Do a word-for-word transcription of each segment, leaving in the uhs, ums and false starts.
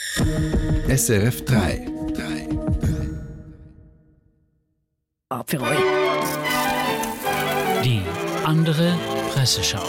S R F drei. Ab für euch. Die andere Presseschau.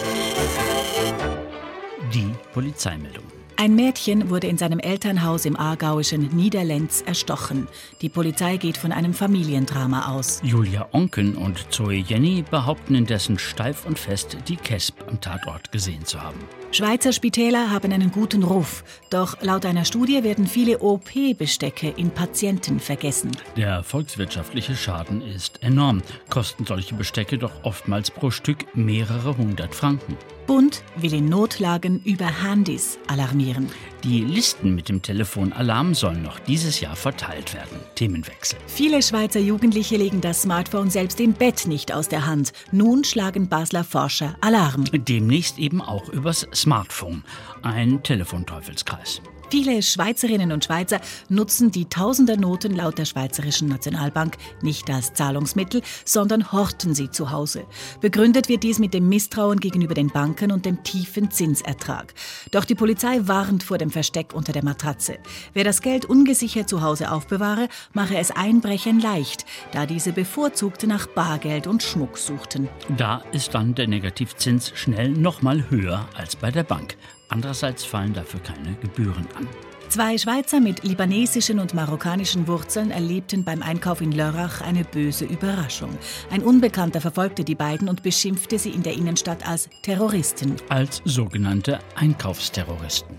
Die Polizeimeldung. Ein Mädchen wurde in seinem Elternhaus im aargauischen Niederlenz erstochen. Die Polizei geht von einem Familiendrama aus. Julia Onken und Zoe Jenny behaupten indessen steif und fest, die Kesp am Tatort gesehen zu haben. Schweizer Spitäler haben einen guten Ruf. Doch laut einer Studie werden viele O P-Bestecke in Patienten vergessen. Der volkswirtschaftliche Schaden ist enorm. Kosten solche Bestecke doch oftmals pro Stück mehrere hundert Franken. Bund will in Notlagen über Handys alarmieren. Die Listen mit dem Telefonalarm sollen noch dieses Jahr verteilt werden. Themenwechsel. Viele Schweizer Jugendliche legen das Smartphone selbst im Bett nicht aus der Hand. Nun schlagen Basler Forscher Alarm. Demnächst eben auch übers Smartphone. Ein Telefonteufelskreis. Viele Schweizerinnen und Schweizer nutzen die Tausendernoten laut der Schweizerischen Nationalbank nicht als Zahlungsmittel, sondern horten sie zu Hause. Begründet wird dies mit dem Misstrauen gegenüber den Banken und dem tiefen Zinsertrag. Doch die Polizei warnt vor dem Versteck unter der Matratze. Wer das Geld ungesichert zu Hause aufbewahre, mache es Einbrechern leicht, da diese bevorzugt nach Bargeld und Schmuck suchten. Da ist dann der Negativzins schnell noch mal höher als bei der Bank. Andererseits fallen dafür keine Gebühren an. Zwei Schweizer mit libanesischen und marokkanischen Wurzeln erlebten beim Einkauf in Lörrach eine böse Überraschung. Ein Unbekannter verfolgte die beiden und beschimpfte sie in der Innenstadt als Terroristen. Als sogenannte Einkaufsterroristen.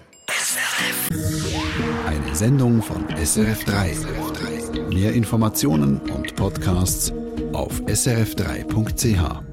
Eine Sendung von S R F drei. Mehr Informationen und Podcasts auf s r f drei punkt c h.